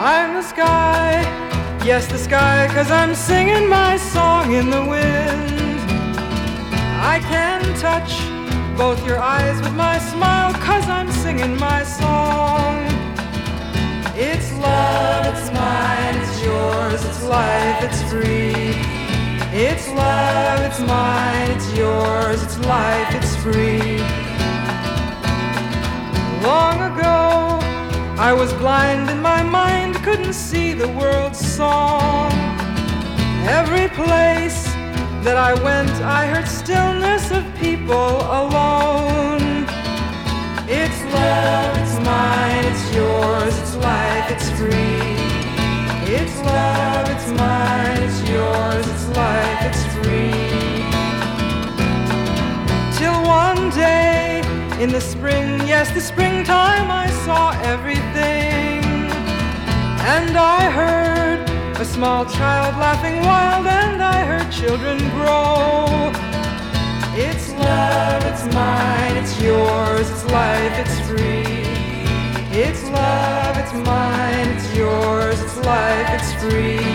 I'm the sky, yes the sky, 'cause I'm singing my song in the wind. I can touch both your eyes with my smile, 'cause I'm singing my song. It's love, it's mine, it's yours, it's life, it's free. It's love, it's mine, it's yours, it's life, it's free. Long ago, I was blind and my mind couldn't see the world's song. Every place that I went, I heard stillness of people alone. It's love, it's mine, it's yours, it's life, it's free. It's love, it's mine, it's yours, it's life, it's free. Till one day in the spring, yes, the springtime, I saw everything. And I heard a small child laughing wild, and I heard children grow. It's love, it's mine, it's yours, it's life, it's free. It's love, it's mine, it's yours, it's life, it's free.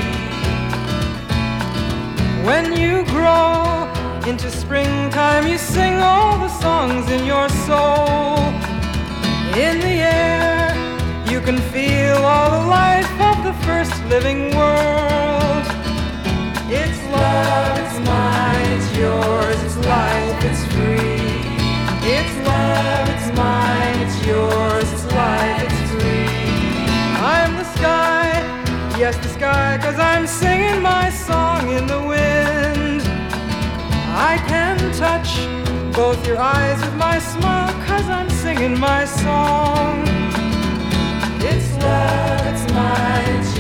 When you grow into springtime, you sing all the songs in your soul. In the air, you can feel all the life of the first living world. It's love, it's mine, it's yours, it's life, it's free. It's love, it's mine, it's yours, it's life, it's free. I'm the sky, yes the sky, 'cause I'm singing my song in the wind. I can touch both your eyes with my smile, 'cause I'm singing my song. It's love, it's mine, it's